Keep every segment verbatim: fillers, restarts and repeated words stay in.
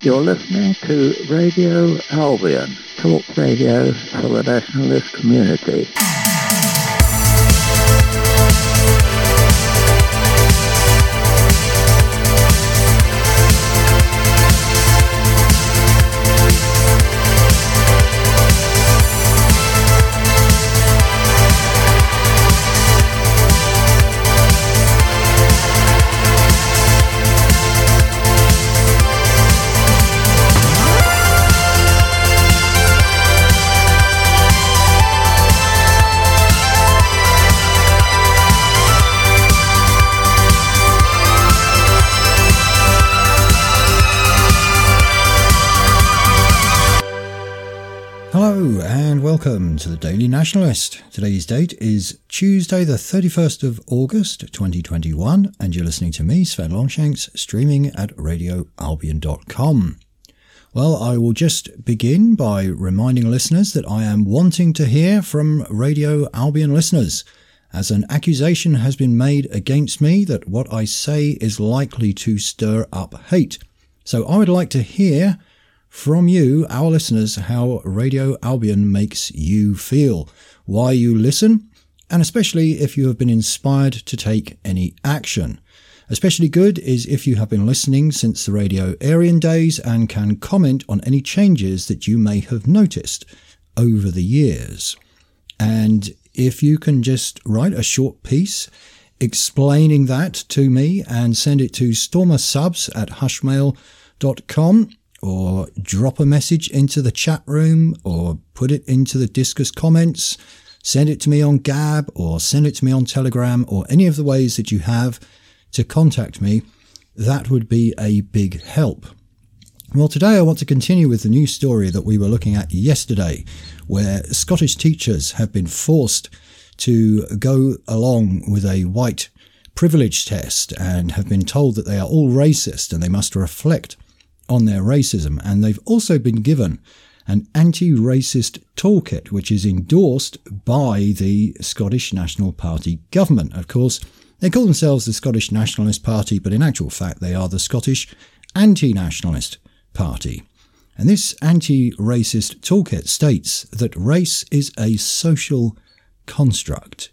You're listening to Radio Albion, talk radio for the nationalist community. Welcome to the Daily Nationalist. Today's date is Tuesday the thirty-first of August twenty twenty-one, and you're listening to me, Sven Longshanks, streaming at radio albion dot com. Well, I will just begin by reminding listeners that I am wanting to hear from Radio Albion listeners, as an accusation has been made against me that what I say is likely to stir up hate. So I would like to hear from you, our listeners, how Radio Albion makes you feel, why you listen, and especially if you have been inspired to take any action. Especially good is if you have been listening since the Radio Aryan days and can comment on any changes that you may have noticed over the years. And if you can just write a short piece explaining that to me and send it to stormersubs at hushmail dot com, or drop a message into the chat room, or put it into the Discuss comments, send it to me on Gab, or send it to me on Telegram, or any of the ways that you have to contact me, that would be a big help. Well, today I want to continue with the news story that we were looking at yesterday, where Scottish teachers have been forced to go along with a white privilege test and have been told that they are all racist and they must reflect on their racism, and they've also been given an anti-racist toolkit which is endorsed by the Scottish National Party government. Of course, they call themselves the Scottish Nationalist Party, but in actual fact they are the Scottish Anti-Nationalist Party. And this anti-racist toolkit states that race is a social construct.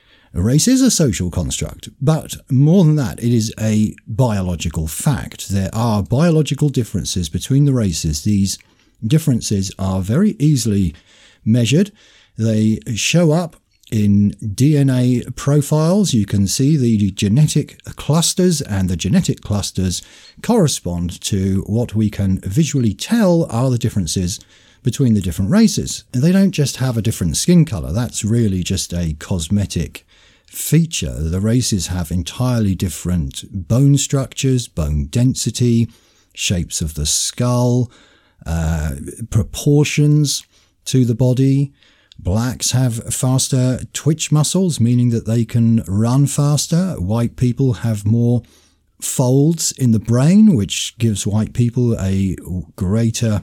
Race is a social construct, but more than that, it is a biological fact. There are biological differences between the races. These differences are very easily measured. They show up in D N A profiles. You can see the genetic clusters, and the genetic clusters correspond to what we can visually tell are the differences between the different races. And they don't just have a different skin colour. That's really just a cosmetic feature. The races have entirely different bone structures, bone density, shapes of the skull, uh, proportions to the body. Blacks have faster twitch muscles, meaning that they can run faster. White people have more folds in the brain, which gives white people a greater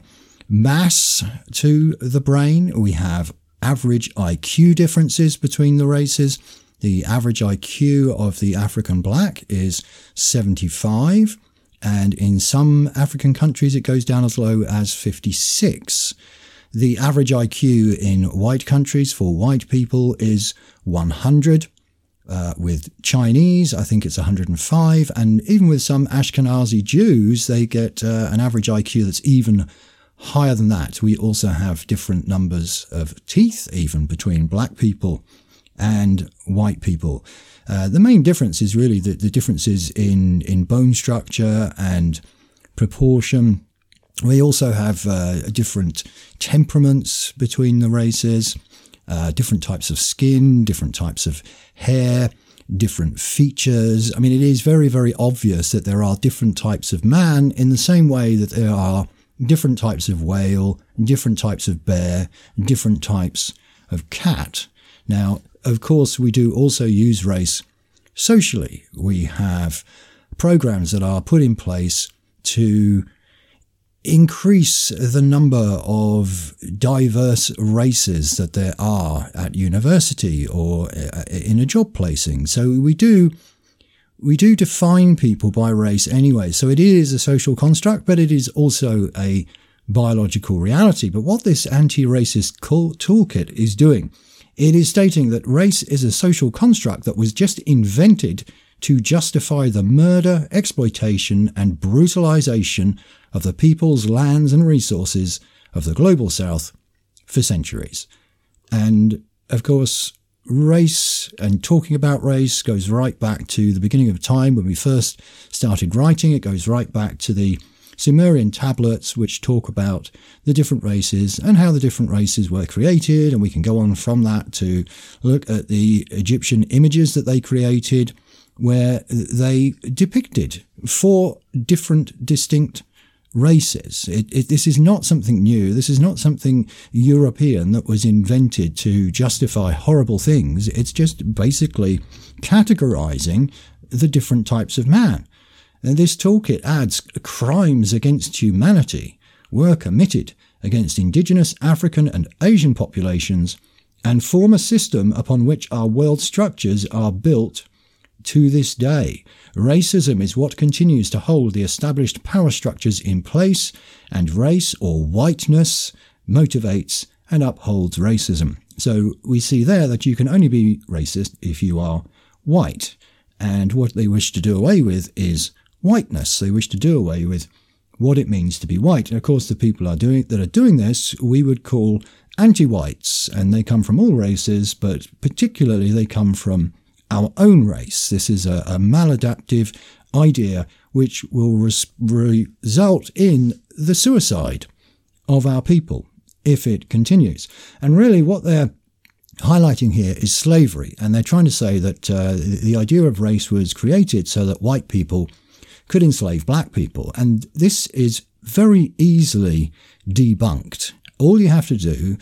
mass to the brain. We have average I Q differences between the races. The average I Q of the African black is seventy-five, and in some African countries it goes down as low as fifty-six. The average I Q in white countries for white people is one hundred. Uh, with Chinese, I think it's one hundred five, and even with some Ashkenazi Jews, they get uh, an average I Q that's even higher than that. We also have different numbers of teeth, even between black people and white people. Uh, the main difference is really the, the differences in, in bone structure and proportion. We also have uh, different temperaments between the races, uh, different types of skin, different types of hair, different features. I mean, it is very, very obvious that there are different types of man, in the same way that there are different types of whale, different types of bear, different types of cat. Now, of course, we do also use race socially. We have programs that are put in place to increase the number of diverse races that there are at university or in a job placing. So we do we do define people by race anyway. So it is a social construct, but it is also a biological reality. But what this anti-racist toolkit is doing, it is stating that race is a social construct that was just invented to justify the murder, exploitation, and brutalization of the peoples, lands, and resources of the global south for centuries. And, of course, race and talking about race goes right back to the beginning of time when we first started writing. It goes right back to the Sumerian tablets, which talk about the different races and how the different races were created. And we can go on from that to look at the Egyptian images that they created, where they depicted four different distinct races. It, it, this is not something new. This is not something European that was invented to justify horrible things. It's just basically categorizing the different types of man. And this toolkit adds crimes against humanity were committed against indigenous African and Asian populations and form a system upon which our world structures are built to this day. Racism is what continues to hold the established power structures in place, and race or whiteness motivates and upholds racism. So we see there that you can only be racist if you are white. And what they wish to do away with is whiteness. They wish to do away with what it means to be white. And of course, the people are doing that are doing this, we would call anti-whites, and they come from all races, but particularly they come from our own race. This is a, a maladaptive idea which will res- result in the suicide of our people if it continues. And really what they're highlighting here is slavery, and they're trying to say that uh, the idea of race was created so that white people could enslave black people. And this is very easily debunked. All you have to do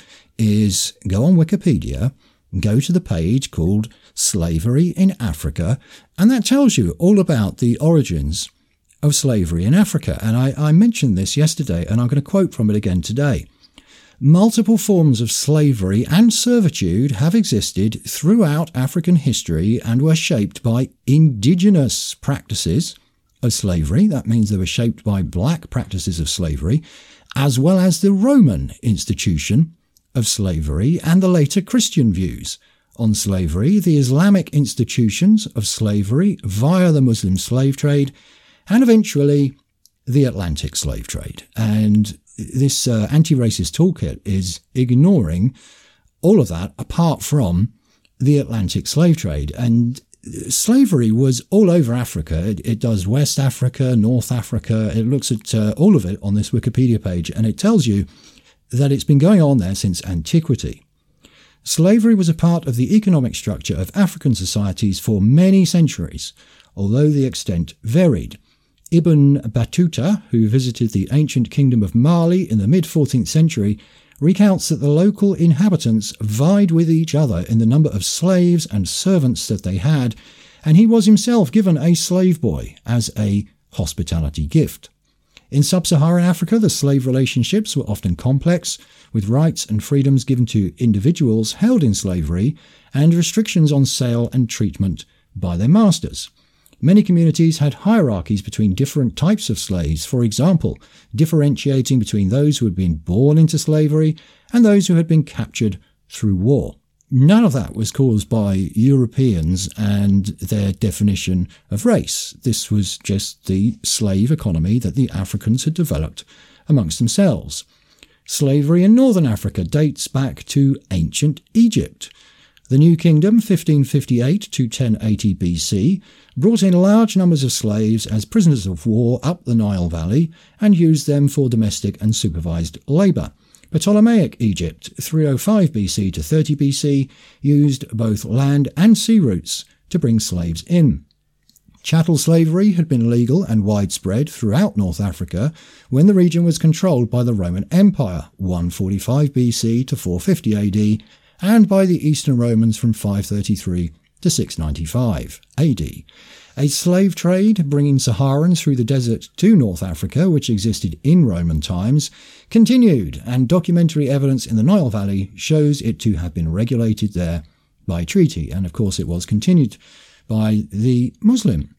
is go on Wikipedia, go to the page called Slavery in Africa, and that tells you all about the origins of slavery in Africa. And I, I mentioned this yesterday, and I'm going to quote from it again today. Multiple forms of slavery and servitude have existed throughout African history and were shaped by indigenous practices of slavery. That means they were shaped by black practices of slavery, as well as the Roman institution of slavery and the later Christian views on slavery, the Islamic institutions of slavery via the Muslim slave trade, and eventually the Atlantic slave trade. And this uh, anti-racist toolkit is ignoring all of that apart from the Atlantic slave trade. And slavery was all over Africa. It, it does West Africa, North Africa. It looks at uh, all of it on this Wikipedia page, and it tells you that it's been going on there since antiquity. Slavery was a part of the economic structure of African societies for many centuries, although the extent varied. Ibn Battuta, who visited the ancient kingdom of Mali in the mid-fourteenth century, recounts that the local inhabitants vied with each other in the number of slaves and servants that they had, and he was himself given a slave boy as a hospitality gift. In sub-Saharan Africa, the slave relationships were often complex, with rights and freedoms given to individuals held in slavery and restrictions on sale and treatment by their masters. Many communities had hierarchies between different types of slaves, for example, differentiating between those who had been born into slavery and those who had been captured through war. None of that was caused by Europeans and their definition of race. This was just the slave economy that the Africans had developed amongst themselves. Slavery in northern Africa dates back to ancient Egypt. The New Kingdom, fifteen fifty-eight to ten eighty B C, brought in large numbers of slaves as prisoners of war up the Nile Valley and used them for domestic and supervised labour. Ptolemaic Egypt, three oh five B C to thirty B C, used both land and sea routes to bring slaves in. Chattel slavery had been legal and widespread throughout North Africa when the region was controlled by the Roman Empire, one forty-five B C to four fifty A D, and by the Eastern Romans from five thirty-three to six ninety-five A D. A slave trade bringing Saharans through the desert to North Africa, which existed in Roman times, continued, and documentary evidence in the Nile Valley shows it to have been regulated there by treaty. And of course it was continued by the Muslim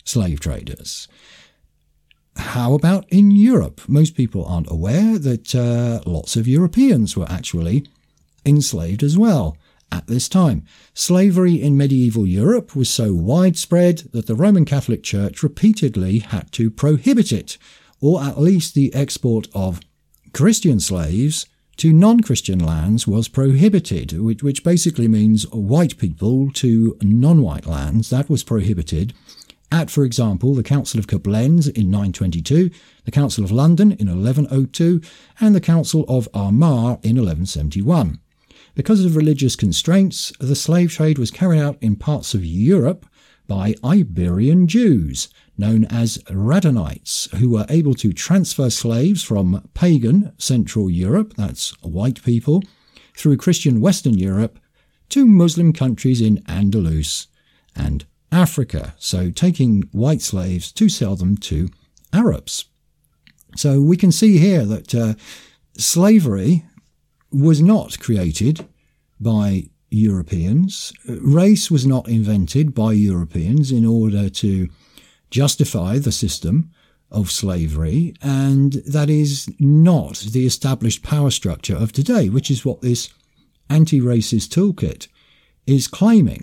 slave traders. How about in Europe? Most people aren't aware that uh, lots of Europeans were actually enslaved as well at this time. Slavery in medieval Europe was so widespread that the Roman Catholic Church repeatedly had to prohibit it, or at least the export of Christian slaves to non-Christian lands was prohibited, which, which basically means white people to non-white lands. That was prohibited at, for example, the Council of Koblenz in nine twenty-two, the Council of London in eleven oh two, and the Council of Armagh in eleven seventy-one. Because of religious constraints, the slave trade was carried out in parts of Europe by Iberian Jews, known as Radhanites, who were able to transfer slaves from pagan Central Europe, that's white people, through Christian Western Europe to Muslim countries in Andalus and Africa, so taking white slaves to sell them to Arabs. So we can see here that uh, slavery was not created by Europeans. Race was not invented by Europeans in order to justify the system of slavery, and that is not the established power structure of today, which is what this anti-racist toolkit is claiming.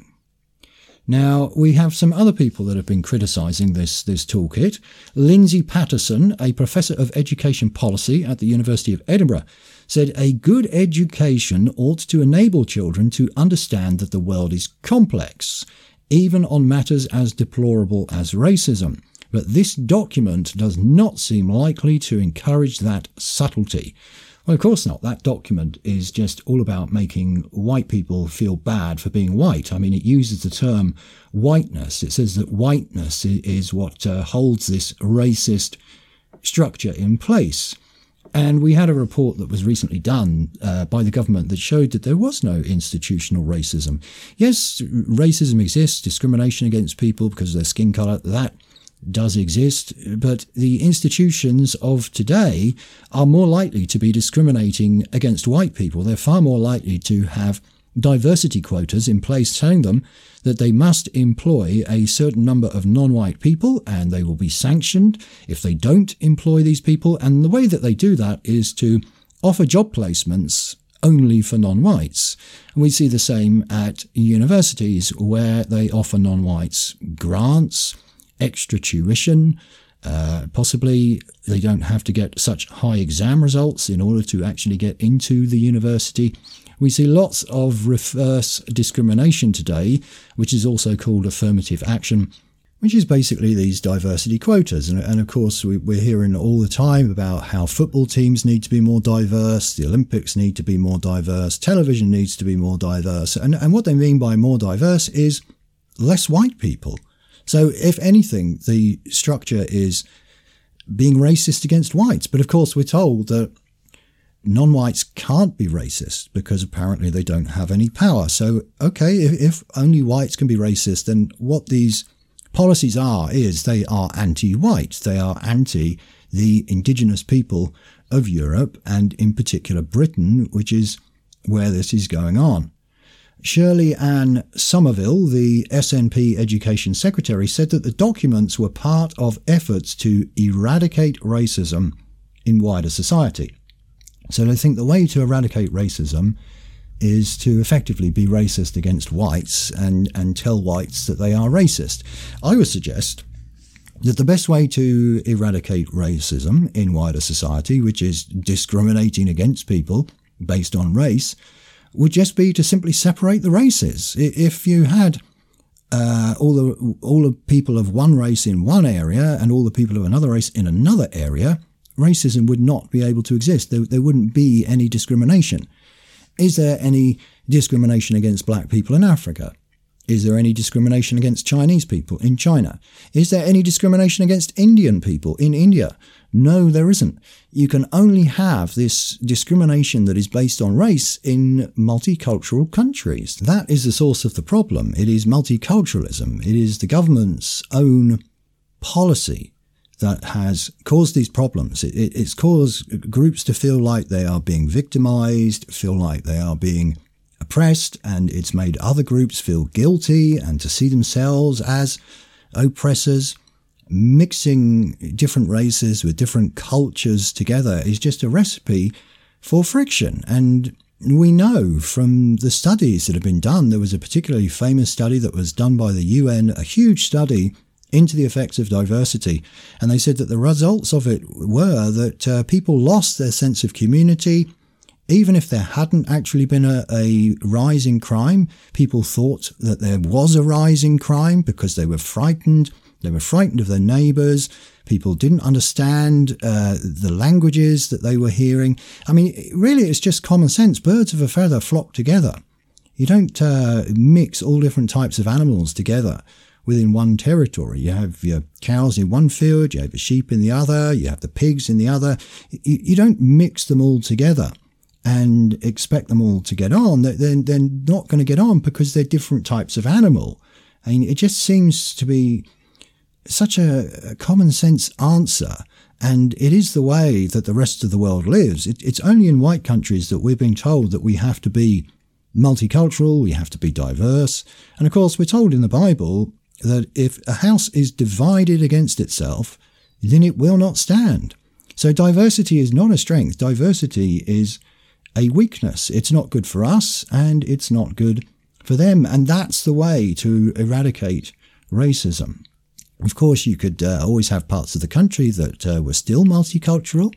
Now, we have some other people that have been criticising this, this toolkit. Lindsay Patterson, a professor of education policy at the University of Edinburgh, said a good education ought to enable children to understand that the world is complex, even on matters as deplorable as racism. But this document does not seem likely to encourage that subtlety. Well, of course not. That document is just all about making white people feel bad for being white. I mean, it uses the term whiteness. It says that whiteness is what uh, holds this racist structure in place. And we had a report that was recently done uh, by the government that showed that there was no institutional racism. Yes, racism exists, discrimination against people because of their skin colour, that does exist, but the institutions of today are more likely to be discriminating against white people. They're far more likely to have diversity quotas in place telling them that they must employ a certain number of non-white people and they will be sanctioned if they don't employ these people. And the way that they do that is to offer job placements only for non-whites. And we see the same at universities where they offer non-whites grants, extra tuition, uh, possibly they don't have to get such high exam results in order to actually get into the university. We see lots of reverse discrimination today, which is also called affirmative action, which is basically these diversity quotas. And, and of course, we, we're hearing all the time about how football teams need to be more diverse, the Olympics need to be more diverse, television needs to be more diverse. And, and what they mean by more diverse is less white people. So if anything, the structure is being racist against whites. But of course, we're told that non-whites can't be racist because apparently they don't have any power. So, okay, if, if only whites can be racist, then what these policies are is they are anti-white. They are anti the indigenous people of Europe and in particular Britain, which is where this is going on. Shirley Ann Somerville, the S N P Education Secretary, said that the documents were part of efforts to eradicate racism in wider society. So they think the way to eradicate racism is to effectively be racist against whites and, and tell whites that they are racist. I would suggest that the best way to eradicate racism in wider society, which is discriminating against people based on race, would just be to simply separate the races. If you had uh, all the all the people of one race in one area and all the people of another race in another area, racism would not be able to exist. There, there wouldn't be any discrimination. Is there any discrimination against black people in Africa? Is there any discrimination against Chinese people in China? Is there any discrimination against Indian people in India? No, there isn't. You can only have this discrimination that is based on race in multicultural countries. That is the source of the problem. It is multiculturalism. It is the government's own policy that has caused these problems. It, it, it's caused groups to feel like they are being victimized, feel like they are being oppressed, and it's made other groups feel guilty and to see themselves as oppressors. mixing different races with different cultures together is just a recipe for friction. And we know from the studies that have been done, there was a particularly famous study that was done by the U N, a huge study into the effects of diversity. And they said that the results of it were that uh, people lost their sense of community. Even if there hadn't actually been a, a rise in crime, people thought that there was a rise in crime because they were frightened. They were frightened of their neighbours. People didn't understand uh, the languages that they were hearing. I mean, really, it's just common sense. Birds of a feather flock together. You don't uh, mix all different types of animals together within one territory. You have your cows in one field, you have the sheep in the other, you have the pigs in the other. You, you don't mix them all together and expect them all to get on. They're, they're not going to get on because they're different types of animal. I mean, it just seems to be such a, a common sense answer. And it is the way that the rest of the world lives. It, it's only in white countries that we're being told that we have to be multicultural, we have to be diverse. And of course, we're told in the Bible that if a house is divided against itself, then it will not stand. So diversity is not a strength. Diversity is a weakness. It's not good for us and it's not good for them. And that's the way to eradicate racism. Of course, you could uh, always have parts of the country that uh, were still multicultural,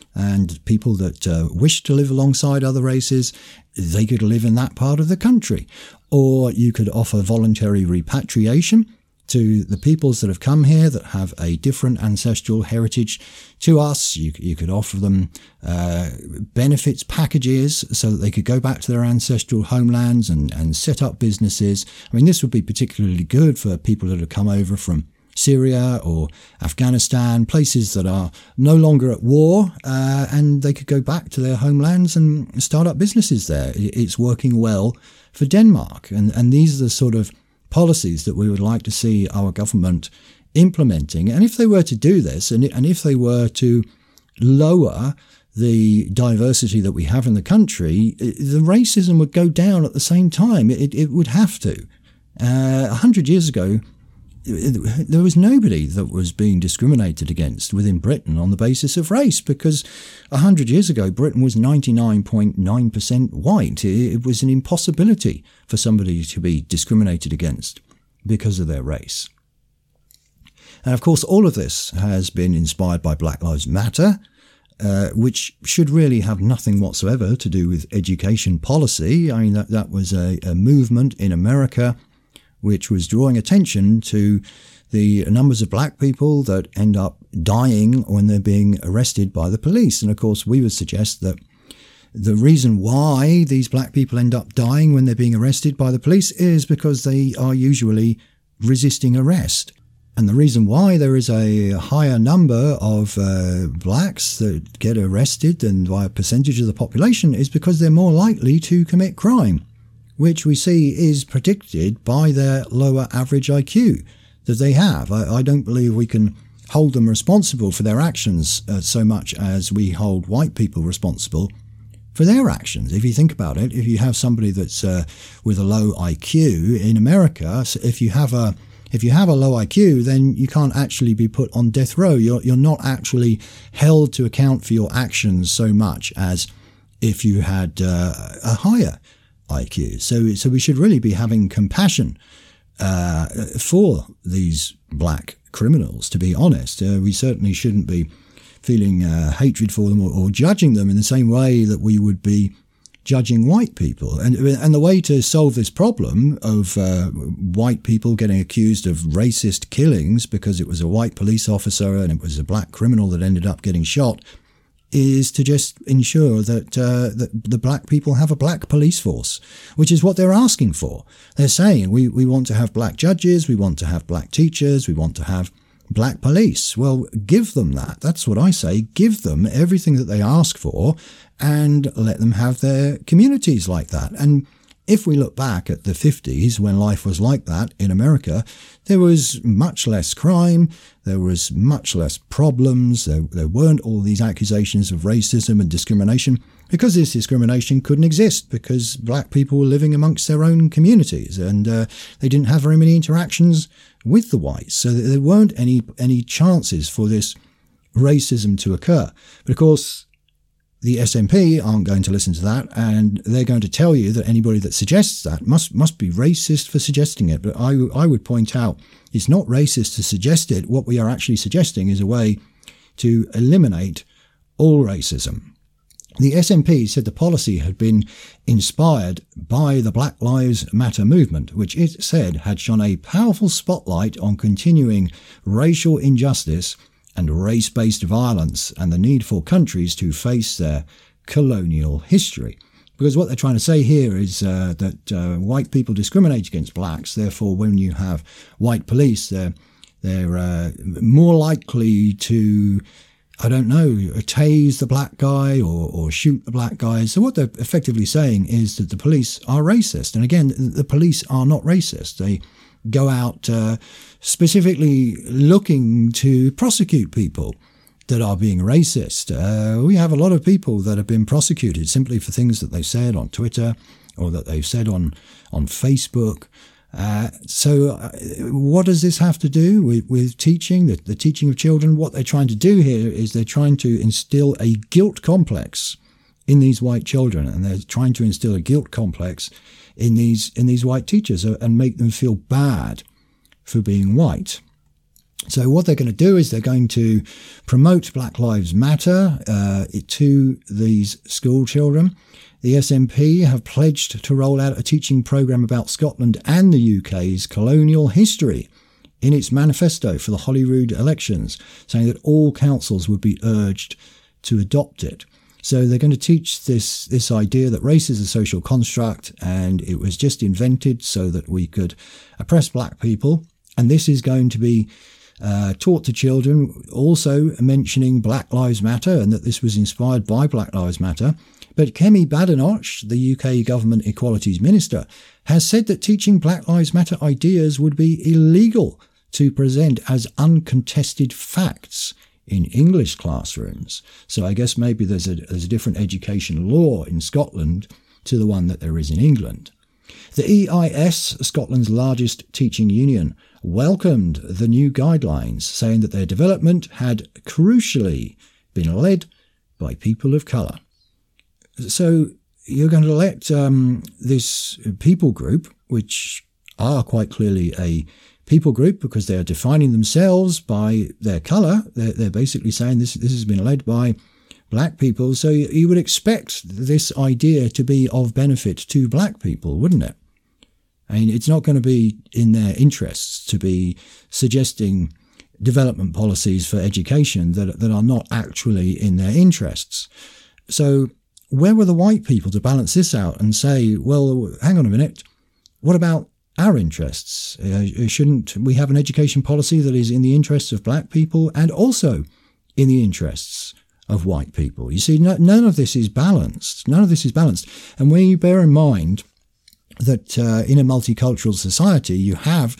and people that uh, wished to live alongside other races, they could live in that part of the country. Or you could offer voluntary repatriation to the peoples that have come here that have a different ancestral heritage to us. You, you could offer them uh, benefits packages so that they could go back to their ancestral homelands and, and set up businesses. I mean, this would be particularly good for people that have come over from Syria or Afghanistan, places that are no longer at war, uh, and they could go back to their homelands and start up businesses there. It's working well for Denmark. And, and these are the sort of policies that we would like to see our government implementing. And if they were to do this, and, and if they were to lower the diversity that we have in the country, the racism would go down at the same time. It, it would have to. Uh, a hundred years ago, there was nobody that was being discriminated against within Britain on the basis of race, because a hundred years ago, Britain was ninety-nine point nine percent white. It was an impossibility for somebody to be discriminated against because of their race. And of course, all of this has been inspired by Black Lives Matter, uh, which should really have nothing whatsoever to do with education policy. I mean, that, that was a, a movement in America which was drawing attention to the numbers of black people that end up dying when they're being arrested by the police. And of course, we would suggest that the reason why these black people end up dying when they're being arrested by the police is because they are usually resisting arrest. And the reason why there is a higher number of uh, blacks that get arrested than by a percentage of the population is because they're more likely to commit crime, which we see is predicted by their lower average I Q that they have. I, I don't believe we can hold them responsible for their actions uh, so much as we hold white people responsible for their actions. If you think about it, if you have somebody that's uh, with a low I Q in America, so if you have a if you have a low I Q, then you can't actually be put on death row. You're you're not actually held to account for your actions so much as if you had uh, a higher I Q. So, so we should really be having compassion uh, for these black criminals, to be honest. Uh, we certainly shouldn't be feeling uh, hatred for them or, or judging them in the same way that we would be judging white people. And, and the way to solve this problem of uh, white people getting accused of racist killings because it was a white police officer and it was a black criminal that ended up getting shot is to just ensure that, uh, that the black people have a black police force, which is what they're asking for. They're saying, we, we want to have black judges, we want to have black teachers, we want to have black police. Well, give them that. That's what I say. Give them everything that they ask for and let them have their communities like that. And if we look back at the fifties, when life was like that in America, there was much less crime, there was much less problems, there, there weren't all these accusations of racism and discrimination, because this discrimination couldn't exist, because black people were living amongst their own communities, and uh, they didn't have very many interactions with the whites, so there weren't any any chances for this racism to occur. But of course, the S N P aren't going to listen to that, and they're going to tell you that anybody that suggests that must must be racist for suggesting it. But I, I would point out it's not racist to suggest it. What we are actually suggesting is a way to eliminate all racism. The S N P said the policy had been inspired by the Black Lives Matter movement, which it said had shone a powerful spotlight on continuing racial injustice and race-based violence and the need for countries to face their colonial history. Because what they're trying to say here is uh, that uh, white people discriminate against blacks, therefore when you have white police, they're, they're uh, more likely to, I don't know, tase the black guy or, or shoot the black guy. So what they're effectively saying is that the police are racist. And again, the police are not racist. They go out uh, specifically looking to prosecute people that are being racist. Uh, we have a lot of people that have been prosecuted simply for things that they've said on Twitter or that they've said on, on Facebook. Uh, so uh, what does this have to do with, with teaching, the, the teaching of children? What they're trying to do here is they're trying to instill a guilt complex in these white children, and they're trying to instill a guilt complex in these in these white teachers and make them feel bad for being white. So what they're going to do is they're going to promote Black Lives Matter uh, to these school children. The S N P have pledged to roll out a teaching program about Scotland and the U K's colonial history in its manifesto for the Holyrood elections, saying that all councils would be urged to adopt it. So they're going to teach this this idea that race is a social construct and it was just invented so that we could oppress black people. And this is going to be uh, taught to children, also mentioning Black Lives Matter and that this was inspired by Black Lives Matter. But Kemi Badenoch, the U K Government Equalities Minister, has said that teaching Black Lives Matter ideas would be illegal to present as uncontested facts in English classrooms. So I guess maybe there's a, there's a different education law in Scotland to the one that there is in England. The E I S, Scotland's largest teaching union, welcomed the new guidelines, saying that their development had crucially been led by people of colour. So you're going to let um, this people group, which are quite clearly a people group because they are defining themselves by their colour. They're, they're basically saying this, this has been led by black people. So you, you would expect this idea to be of benefit to black people, wouldn't it? I mean, it's not going to be in their interests to be suggesting development policies for education that, that are not actually in their interests. So where were the white people to balance this out and say, well, hang on a minute, what about our interests? Uh, shouldn't we have an education policy that is in the interests of black people and also in the interests of white people? You see, no, none of this is balanced. None of this is balanced. And when you bear in mind that uh, in a multicultural society, you have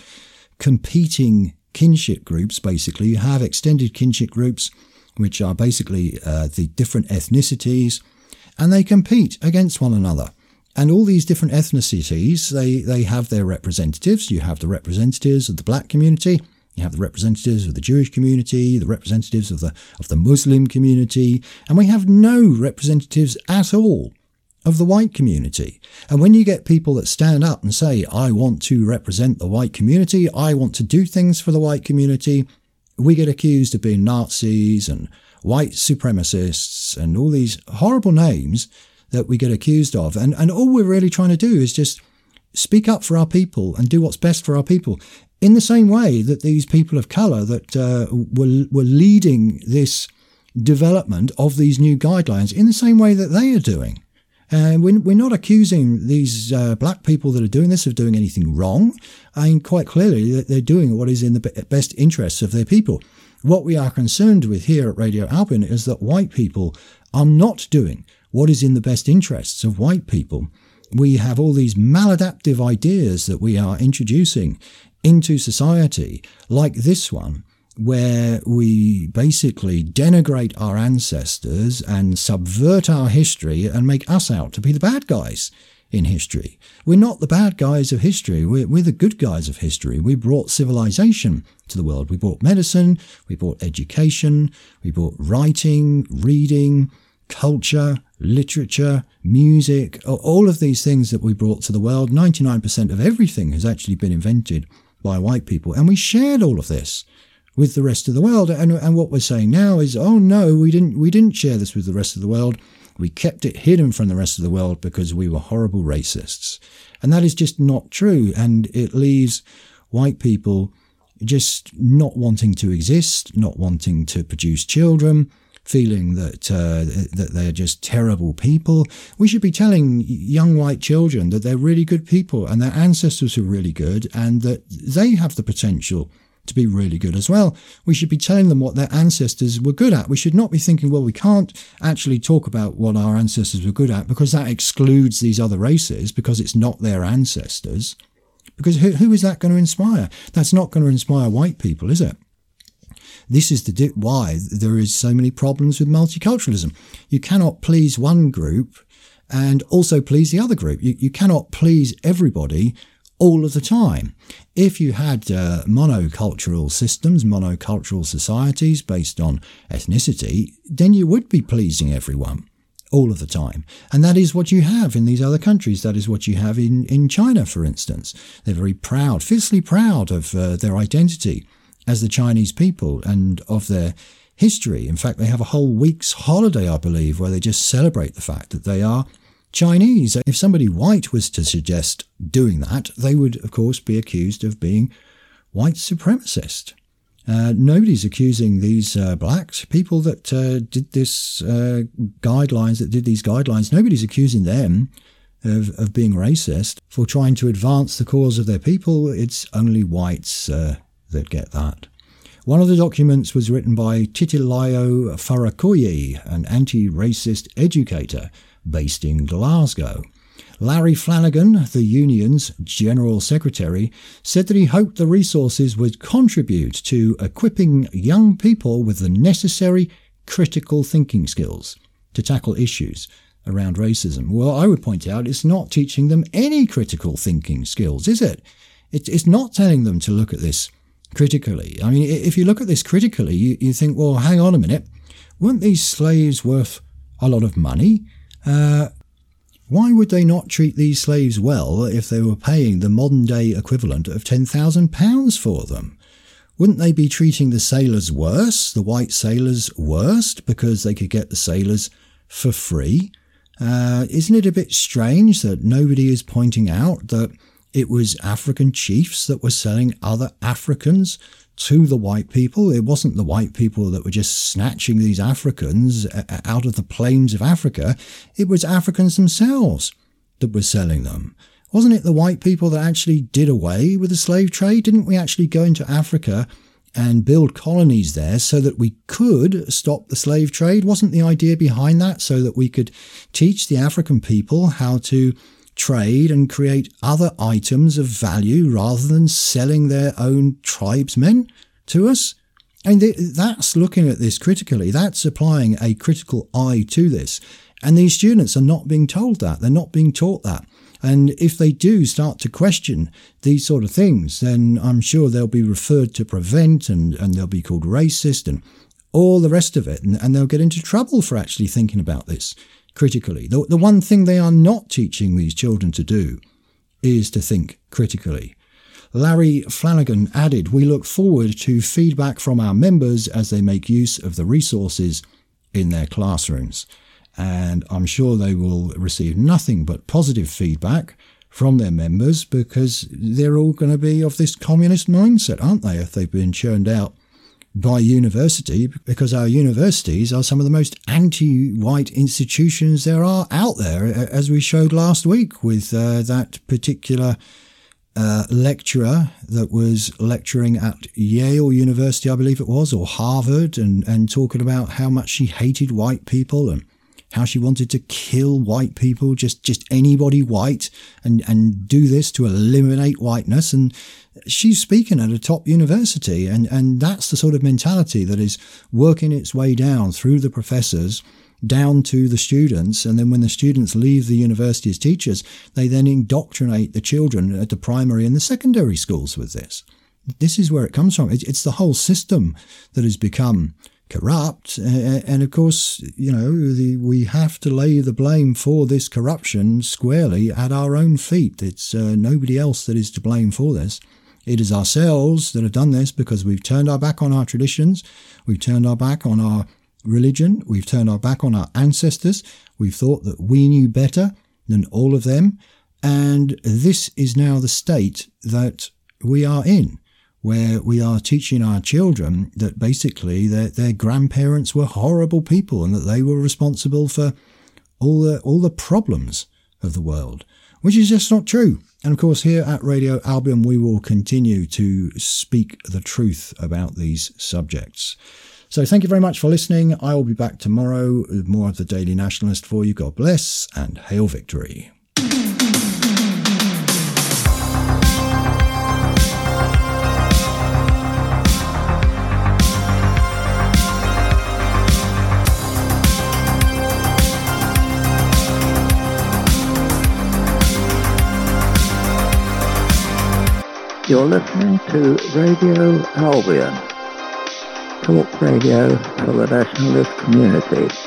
competing kinship groups, basically. You have extended kinship groups, which are basically uh, the different ethnicities, and they compete against one another. And all these different ethnicities, they, they have their representatives. You have the representatives of the black community. You have the representatives of the Jewish community, the representatives of the of the Muslim community. And we have no representatives at all of the white community. And when you get people that stand up and say, I want to represent the white community, I want to do things for the white community, we get accused of being Nazis and white supremacists and all these horrible names that we get accused of. And, and all we're really trying to do is just speak up for our people and do what's best for our people, in the same way that these people of colour that uh, were, were leading this development of these new guidelines, in the same way that they are doing. And we're, we're not accusing these uh, black people that are doing this of doing anything wrong. I mean, quite clearly that they're doing what is in the best interests of their people. What we are concerned with here at Radio Albion is that white people are not doing what is in the best interests of white people. we have all these maladaptive ideas that we are introducing into society, like this one, where we basically denigrate our ancestors and subvert our history and make us out to be the bad guys in history. We're not the bad guys of history. We're, we're the good guys of history. We brought civilization to the world. We brought medicine. We brought education. We brought writing, reading, culture, literature, music, all of these things that we brought to the world. ninety-nine percent of everything has actually been invented by white people. And we shared all of this with the rest of the world. And, and what we're saying now is, oh no, we didn't, we didn't share this with the rest of the world. We kept it hidden from the rest of the world because we were horrible racists. And that is just not true. And it leaves white people just not wanting to exist, not wanting to produce children, feeling that uh, that they're just terrible people. We should be telling young white children that they're really good people and their ancestors are really good and that they have the potential to be really good as well. We should be telling them what their ancestors were good at. We should not be thinking, well, we can't actually talk about what our ancestors were good at because that excludes these other races because it's not their ancestors. Because who, who is that going to inspire? That's not going to inspire white people, is it? This is the di- why there is so many problems with multiculturalism. You cannot please one group and also please the other group. You, you cannot please everybody all of the time. If you had uh, monocultural systems, monocultural societies based on ethnicity, then you would be pleasing everyone all of the time. And that is what you have in these other countries. That is what you have in, in China, for instance. They're very proud, fiercely proud of uh, their identity as the Chinese people and of their history. In fact, they have a whole week's holiday, I believe, where they just celebrate the fact that they are Chinese. If somebody white was to suggest doing that, they would, of course, be accused of being white supremacist. Uh, nobody's accusing these uh, blacks, people that uh, did this uh, guidelines, that did these guidelines, nobody's accusing them of, of being racist for trying to advance the cause of their people. It's only whites uh, that get that. One of the documents was written by Titilayo Farakoye, an anti-racist educator based in Glasgow. Larry Flanagan, the union's general secretary, said that he hoped the resources would contribute to equipping young people with the necessary critical thinking skills to tackle issues around racism. Well, I would point out it's not teaching them any critical thinking skills, is it? It's not telling them to look at this critically. I mean, if you look at this critically, you, you think, well, hang on a minute, weren't these slaves worth a lot of money? Uh, why would they not treat these slaves well if they were paying the modern-day equivalent of ten thousand pounds for them? Wouldn't they be treating the sailors worse, the white sailors worse, because they could get the sailors for free? Uh, isn't it a bit strange that nobody is pointing out that it was African chiefs that were selling other Africans to the white people? It wasn't the white people that were just snatching these Africans out of the plains of Africa. It was Africans themselves that were selling them. Wasn't it the white people that actually did away with the slave trade? Didn't we actually go into Africa and build colonies there so that we could stop the slave trade? Wasn't the idea behind that so that we could teach the African people how to trade and create other items of value rather than selling their own tribesmen to us? And that's looking at this critically. That's applying a critical eye to this. And these students are not being told that. They're not being taught that. And if they do start to question these sort of things, then I'm sure they'll be referred to Prevent and, and they'll be called racist and all the rest of it. And, and they'll get into trouble for actually thinking about this critically. The, the one thing they are not teaching these children to do is to think critically. Larry Flanagan added, "We look forward to feedback from our members as they make use of the resources in their classrooms." And I'm sure they will receive nothing but positive feedback from their members because they're all going to be of this communist mindset, aren't they, if they've been churned out by university, because our universities are some of the most anti-white institutions there are out there, as we showed last week with uh, that particular uh, lecturer that was lecturing at Yale University, I believe it was, or Harvard, and, and talking about how much she hated white people and how she wanted to kill white people, just, just anybody white, and, and do this to eliminate whiteness. And she's speaking at a top university, and, and that's the sort of mentality that is working its way down through the professors, down to the students. And then when the students leave the university as teachers, they then indoctrinate the children at the primary and the secondary schools with this. This is where it comes from. It's the whole system that has become corrupt. And of course, you know, the, we have to lay the blame for this corruption squarely at our own feet. It's uh, nobody else that is to blame for this. It is ourselves that have done this because we've turned our back on our traditions. We've turned our back on our religion. We've turned our back on our ancestors. We've thought that we knew better than all of them. And this is now the state that we are in, where we are teaching our children that basically their, their grandparents were horrible people and that they were responsible for all the, all the problems of the world, which is just not true. And of course, here at Radio Albion, we will continue to speak the truth about these subjects. So thank you very much for listening. I will be back tomorrow with more of the Daily Nationalist for you. God bless and hail victory. You're listening to Radio Albion, talk radio for the nationalist community.